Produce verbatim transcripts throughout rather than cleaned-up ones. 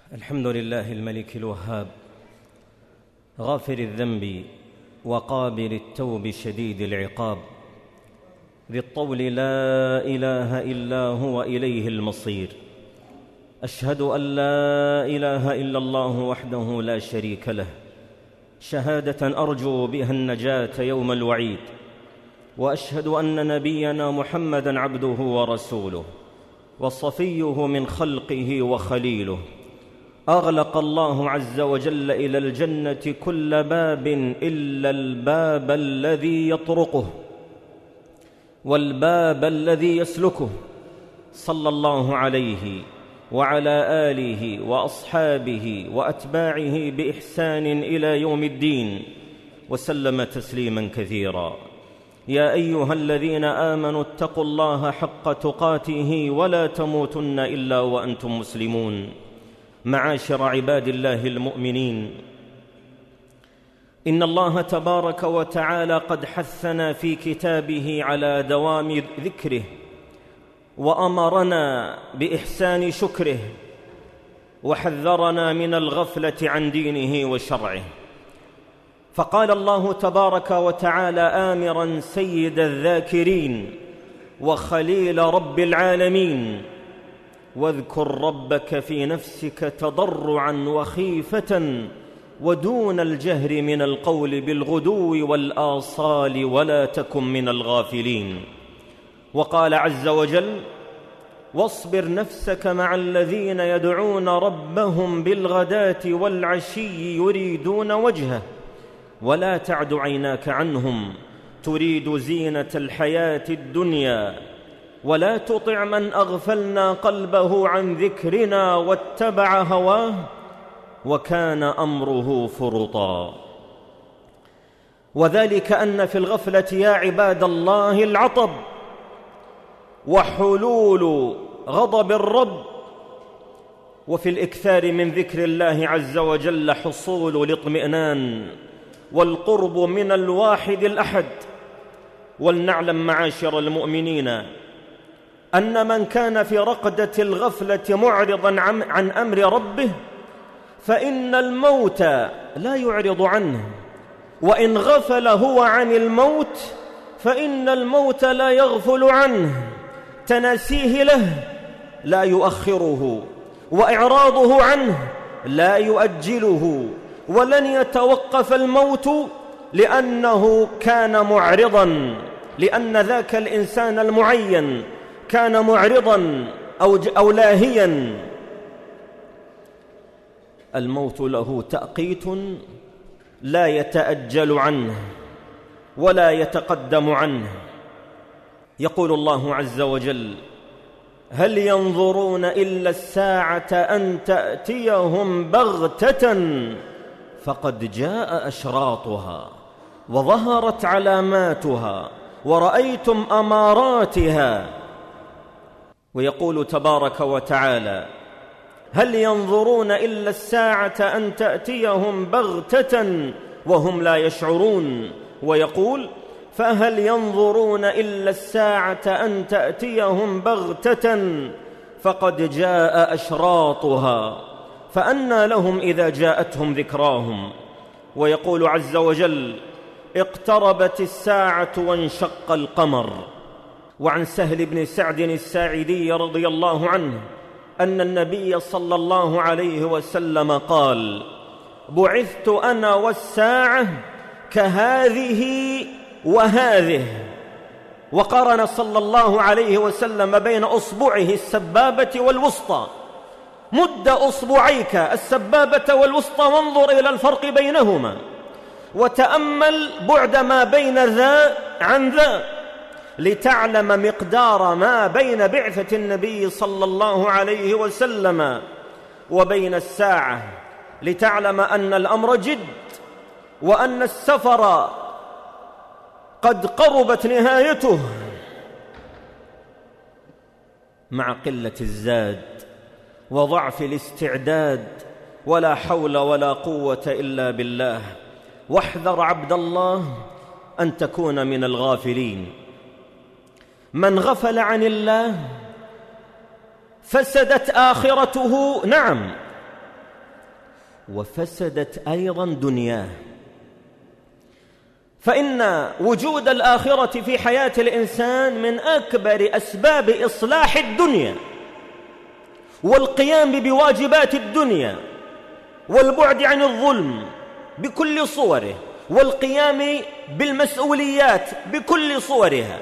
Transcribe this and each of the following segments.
الحمد لله الملك الوهاب غافر الذنب وقابل التوب شديد العقاب ذي الطول لا إله إلا هو إليه المصير. أشهد أن لا إله إلا الله وحده لا شريك له شهادة أرجو بها النجاة يوم الوعيد، وأشهد أن نبينا محمدًا عبده ورسوله وصفيه من خلقه وخليله. أغلق الله عز وجل إلى الجنة كل باب إلا الباب الذي يطرقه والباب الذي يسلكه، صلى الله عليه وعلى آله وأصحابه وأتباعه بإحسان إلى يوم الدين، وسلم تسليماً كثيراً. يا أيها الذين آمنوا اتقوا الله حق تقاته ولا تموتن إلا وأنتم مسلمون. معاشر عباد الله المؤمنين، إن الله تبارك وتعالى قد حثنا في كتابه على دوام ذكره، وأمرنا بإحسان شكره، وحذرنا من الغفلة عن دينه وشرعه. فقال الله تبارك وتعالى آمراً سيد الذاكرين وخليل رب العالمين: واذكر ربك في نفسك تضرعاً وخيفة ودون الجهر من القول بالغدو والآصال ولا تكن من الغافلين. وقال عز وجل: واصبر نفسك مع الذين يدعون ربهم بالغداة والعشي يريدون وجهه ولا تعد عيناك عنهم تريد زينة الحياة الدنيا ولا تطع من أغفلنا قلبه عن ذكرنا واتبع هواه وكان أمره فرطا. وذلك أن في الغفلة يا عباد الله العطب وحلول غضب الرب، وفي الإكثار من ذكر الله عز وجل حصول الاطمئنان والقرب من الواحد الأحد. ولنعلم معاشر المؤمنين أن من كان في رقدة الغفلة معرضاً عن أمر ربه فإن الموت لا يعرض عنه، وإن غفل هو عن الموت فإن الموت لا يغفل عنه. تناسيه له لا يؤخره، وإعراضه عنه لا يؤجله، ولن يتوقف الموت لأنه كان معرضاً، لأن ذاك الإنسان المعين كان معرضاً أو, أو لاهياً. الموت له تأقيت لا يتأجل عنه ولا يتقدم عنه. يقول الله عز وجل: هل ينظرون إلا الساعة أن تأتيهم بغتة فقد جاء أشراطها وظهرت علاماتها ورأيتم أماراتها. ويقول تبارك وتعالى: هل ينظرون إلا الساعة أن تأتيهم بغتة وهم لا يشعرون. ويقول: فهل ينظرون إلا الساعة أن تأتيهم بغتة فقد جاء أشراطها فأنى لهم إذا جاءتهم ذكراهم. ويقول عز وجل: اقتربت الساعة وانشق القمر. وعن سهل بن سعد الساعدي رضي الله عنه أن النبي صلى الله عليه وسلم قال: بعثت أنا والساعة كهذه وهذه. وقارن صلى الله عليه وسلم بين أصبعه السبابة والوسطى: مد أصبعيك السبابة والوسطى وانظر إلى الفرق بينهما وتأمل بعد ما بين ذا عن ذا لتعلم مقدار ما بين بعثة النبي صلى الله عليه وسلم وبين الساعة، لتعلم أن الأمر جد، وأن السفر قد قربت نهايته. مع قلة الزاد وضعف الاستعداد ولا حول ولا قوة إلا بالله. واحذر عبد الله أن تكون من الغافلين. من غفل عن الله فسدت آخرته، نعم، وفسدت أيضا دنياه. فإن وجود الآخرة في حياة الإنسان من أكبر أسباب إصلاح الدنيا والقيام بواجبات الدنيا والبعد عن الظلم بكل صوره والقيام بالمسؤوليات بكل صورها.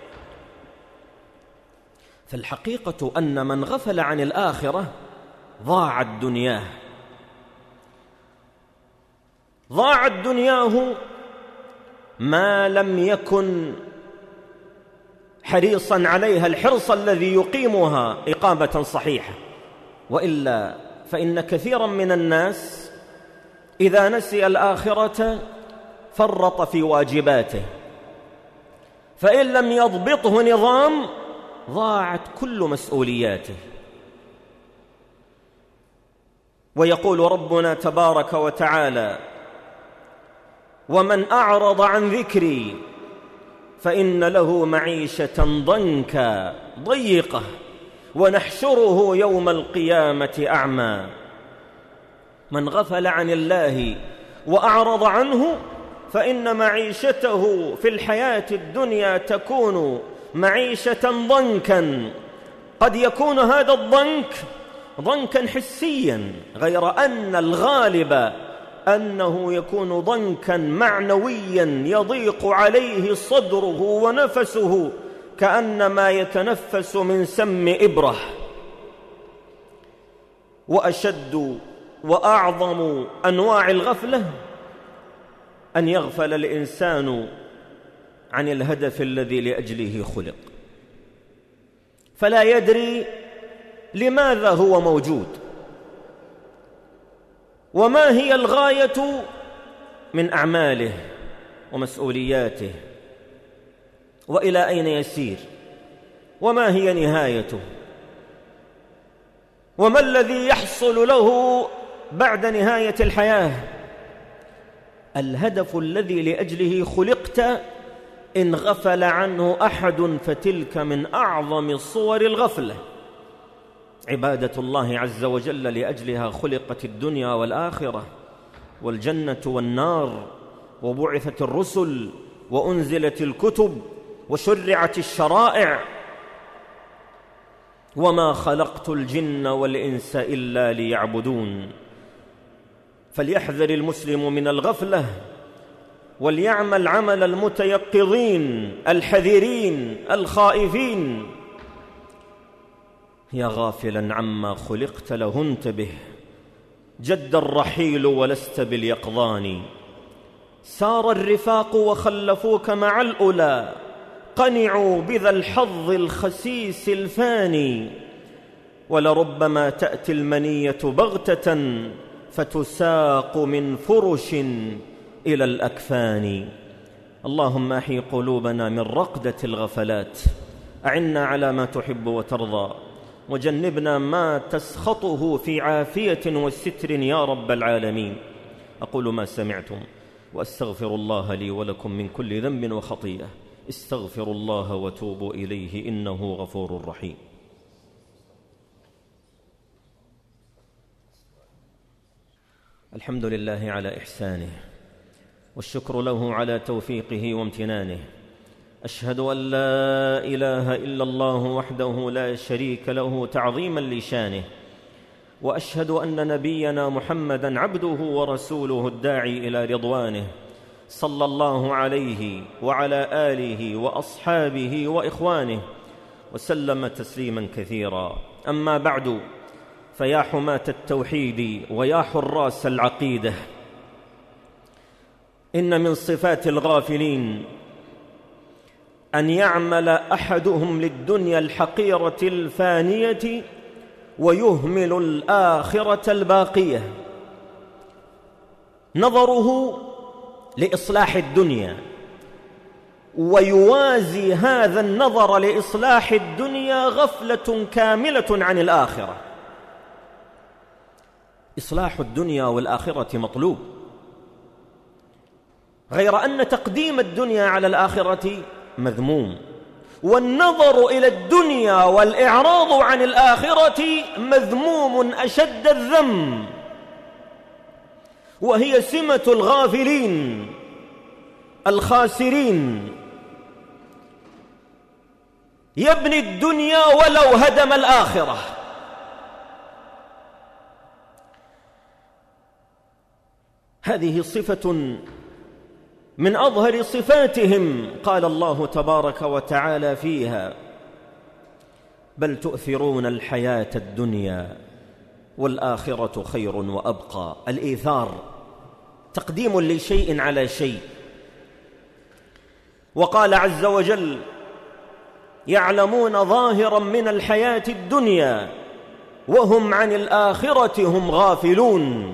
فالحقيقة أن من غفل عن الآخرة ضاعت دنياه، ضاعت دنياه ما لم يكن حريصا عليها الحرص الذي يقيمها إقامة صحيحة. وإلا فإن كثيرا من الناس إذا نسي الآخرة فرط في واجباته، فإن لم يضبطه نظام ضاعت كل مسؤولياته. ويقول ربنا تبارك وتعالى: ومن أعرض عن ذكري فإن له معيشة ضنكا ضيقة ونحشره يوم القيامة أعمى. من غفل عن الله وأعرض عنه فإن معيشته في الحياة الدنيا تكون معيشة ضنكا. قد يكون هذا الضنك ضنكا حسيا، غير أن الغالب أنه يكون ضنكا معنويا يضيق عليه صدره ونفسه كأنما يتنفس من سم إبرة. وأشد وأعظم أنواع الغفلة أن يغفل الإنسان عن الهدف الذي لأجله خلق، فلا يدري لماذا هو موجود، وما هي الغاية من أعماله ومسؤولياته، وإلى أين يسير، وما هي نهايته، وما الذي يحصل له بعد نهاية الحياة. الهدف الذي لأجله خلقت إن غفل عنه أحد فتلك من أعظم صور الغفلة. عبادة الله عز وجل لأجلها خلقت الدنيا والآخرة، والجنة والنار، وبعثت الرسل، وأنزلت الكتب، وشرعت الشرائع. وما خلقت الجن والإنس إلا ليعبدون. فليحذر المسلم من الغفلة، وليعمل عمل المتيقظين الحذرين الخائفين. يا غافلا عما خلقت له انتبه، جد الرحيل ولست باليقظان. سار الرفاق وخلفوك مع الأولى، قنعوا بذا الحظ الخسيس الفاني. ولربما تأتي المنية بغتة فتساق من فرش إلى الأكفان. اللهم أحي قلوبنا من رقدة الغفلات، أعنا على ما تحب وترضى، وجنبنا ما تسخطه في عافية وستر يا رب العالمين. أقول ما سمعتم وأستغفر الله لي ولكم من كل ذنب وخطيئة. استغفروا الله وتوبوا إليه إنه غفور رحيم. الحمد لله على إحسانه، والشكر له على توفيقه وامتنانه. أشهد أن لا إله إلا الله وحده لا شريك له تعظيما لشانه، وأشهد أن نبينا محمدًا عبده ورسوله الداعي إلى رضوانه، صلى الله عليه وعلى آله وأصحابه وإخوانه وسلم تسليما كثيرا. أما بعد، فيا حماة التوحيد ويا حراس العقيدة، إن من صفات الغافلين أن يعمل أحدهم للدنيا الحقيرة الفانية ويهمل الآخرة الباقية. نظره لإصلاح الدنيا، ويوازي هذا النظر لإصلاح الدنيا غفلة كاملة عن الآخرة. إصلاح الدنيا والآخرة مطلوب، غير أن تقديم الدنيا على الآخرة مذموم، والنظر إلى الدنيا والإعراض عن الآخرة مذموم أشد الذم. وهي سمة الغافلين الخاسرين. يبني الدنيا ولو هدم الآخرة. هذه صفة من أظهر صفاتهم. قال الله تبارك وتعالى فيها: بل تؤثرون الحياة الدنيا والآخرة خير وأبقى. الإيثار تقديم لشيء على شيء. وقال عز وجل: يعلمون ظاهرا من الحياة الدنيا وهم عن الآخرة هم غافلون.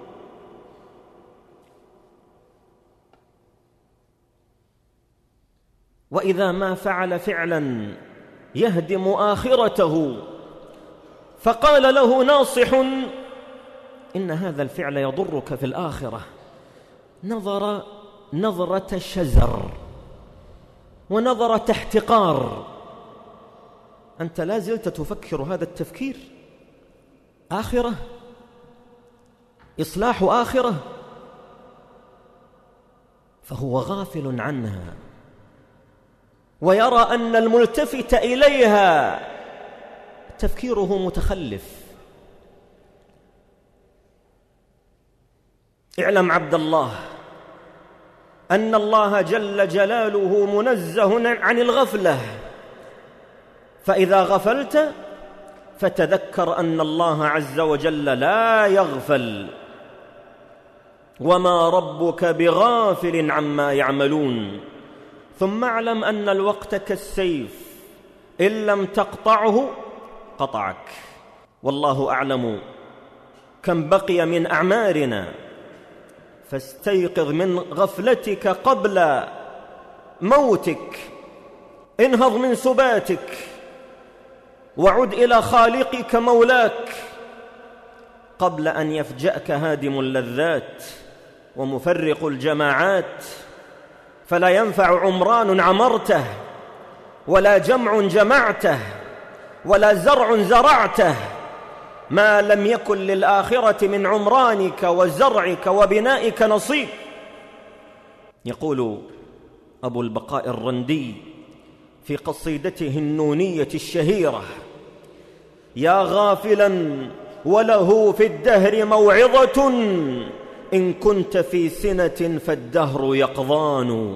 وإذا ما فعل فعلا يهدم آخرته فقال له ناصح: إن هذا الفعل يضرك في الآخرة، نظر نظرة شزر ونظرة احتقار. أنت لا زلت تفكر هذا التفكير؟ آخرة، إصلاح آخرة، فهو غافل عنها ويرى أن الملتفت إليها تفكيره متخلف. اعلم عبد الله أن الله جل جلاله منزه عن الغفلة، فإذا غفلت فتذكر أن الله عز وجل لا يغفل، وما ربك بغافل عما يعملون. ثم اعلم أن الوقت كالسيف، إن لم تقطعه قطعك. والله أعلم كم بقي من أعمارنا، فاستيقظ من غفلتك قبل موتك، انهض من سباتك وعد إلى خالقك مولاك قبل أن يفجأك هادم اللذات ومفرق الجماعات. فلا ينفع عمران عمرته، ولا جمع جمعته، ولا زرع زرعته، ما لم يكن للآخرة من عمرانك وزرعك وبنائك نصيب. يقول أبو البقاء الرندي في قصيدته النونية الشهيرة: يا غافلا وله في الدهر موعظة، إن كنت في سنة فالدهر يقظان.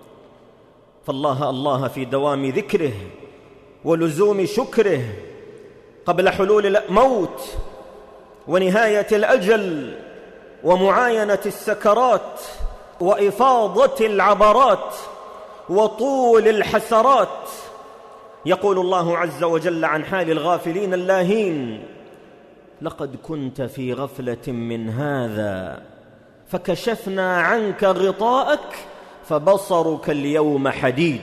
فالله الله في دوام ذكره ولزوم شكره قبل حلول الموت ونهاية الأجل ومعاينة السكرات وإفاضة العبرات وطول الحسرات. يقول الله عز وجل عن حال الغافلين اللاهين: لقد كنت في غفلة من هذا فكشفنا عنك غطاءك فبصرك اليوم حديد.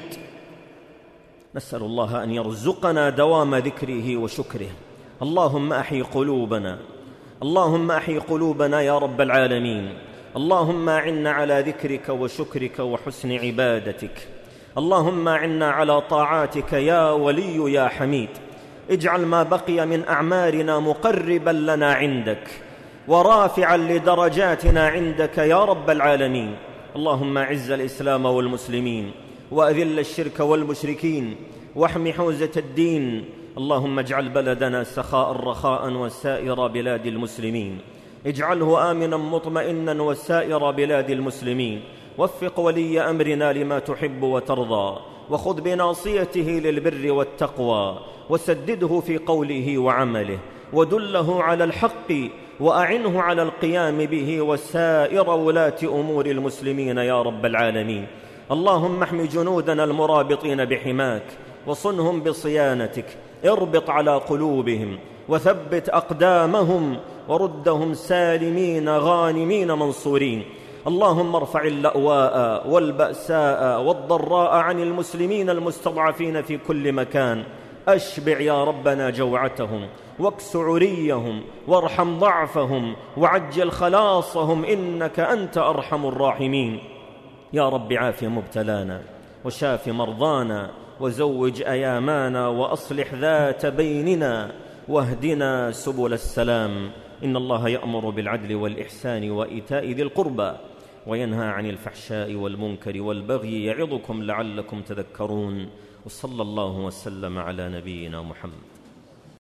نسأل الله أن يرزقنا دوام ذكره وشكره. اللهم أحي قلوبنا، اللهم أحي قلوبنا يا رب العالمين. اللهم أعنا على ذكرك وشكرك وحسن عبادتك. اللهم أعنا على طاعاتك يا ولي يا حميد. اجعل ما بقي من أعمارنا مقربا لنا عندك ورافعا لدرجاتنا عندك يا رب العالمين. اللهم أعز الإسلام والمسلمين وأذل الشرك والمشركين واحم حوزة الدين. اللهم اجعل بلدنا سخاء رخاء وسائر بلاد المسلمين. اجعله آمنا مطمئنا وسائر بلاد المسلمين. وفق ولي أمرنا لما تحب وترضى، وخذ بناصيته للبر والتقوى، وسدده في قوله وعمله، ودله على الحق، وأعنه على القيام به وسائر ولاة أمور المسلمين يا رب العالمين. اللهم احم جنودنا المرابطين بحماك وصنهم بصيانتك. اربط على قلوبهم وثبت أقدامهم وردهم سالمين غانمين منصورين. اللهم ارفع اللأواء والبأساء والضراء عن المسلمين المستضعفين في كل مكان. أشبع يا ربنا جوعتهم واكس عريهم وارحم ضعفهم وعجل خلاصهم، إنك أنت أرحم الراحمين. يا رب عاف مبتلانا وشاف مرضانا وزوج أيامانا وأصلح ذات بيننا واهدنا سبل السلام. إن الله يأمر بالعدل والإحسان وإيتاء ذي القربى وينهى عن الفحشاء والمنكر والبغي يعظكم لعلكم تذكرون. وصلى الله وسلم على نبينا محمد.